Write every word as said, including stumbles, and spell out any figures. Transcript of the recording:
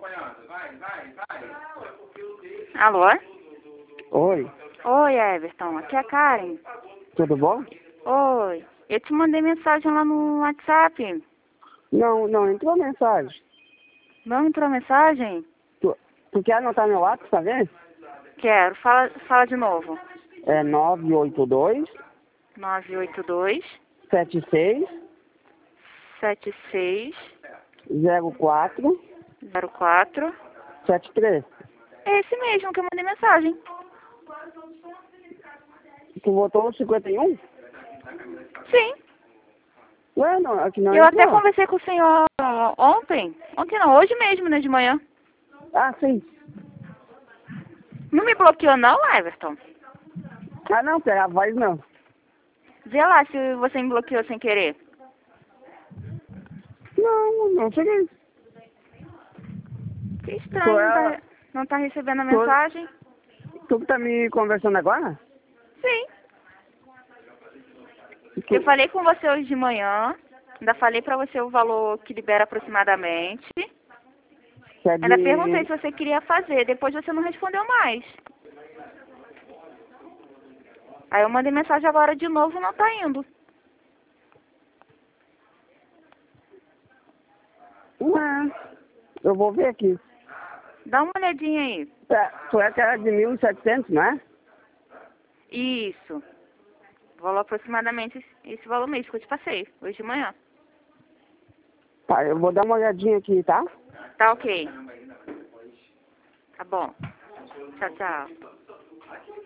Alô? Oi, Oi, Everton. Aqui é a Karen. tudo bom? Oi. Eu te mandei mensagem lá no WhatsApp. Não, não entrou mensagem. Não entrou mensagem? Tu, tu quer anotar meu WhatsApp, tá vendo? Quero. Fala, fala de novo. É nove oito dois, nove oito dois, sete seis, sete seis, zero quatro, zero quatro. sete três. É esse mesmo que eu mandei mensagem. Tu votou no cinquenta e um? Sim. Ué, não, aqui não Eu até entrou. conversei com o senhor ontem. Ontem não, hoje mesmo, né, de manhã. Ah, sim. Não me bloqueou não, Everton? Ah, não, pera, a voz não. Vê lá se você me bloqueou sem querer. Não, não cheguei. Que Tu estranho, não é, tá, não tá recebendo a tu, mensagem? tu que tá me conversando agora? Sim. Tu, Eu falei com você hoje de manhã. Ainda falei pra você o valor que libera aproximadamente. que é Ainda perguntei de... se você queria fazer. Depois você não respondeu mais. Aí eu mandei mensagem agora de novo e não tá indo. Ué, eu vou ver aqui. Dá uma olhadinha aí. É, tu é que era de mil e setecentos, não é? Isso. Valor aproximadamente esse, esse valor mesmo que eu te passei, hoje de manhã. Tá, eu vou dar uma olhadinha aqui, tá? Tá ok. Tá bom. Tchau, tchau.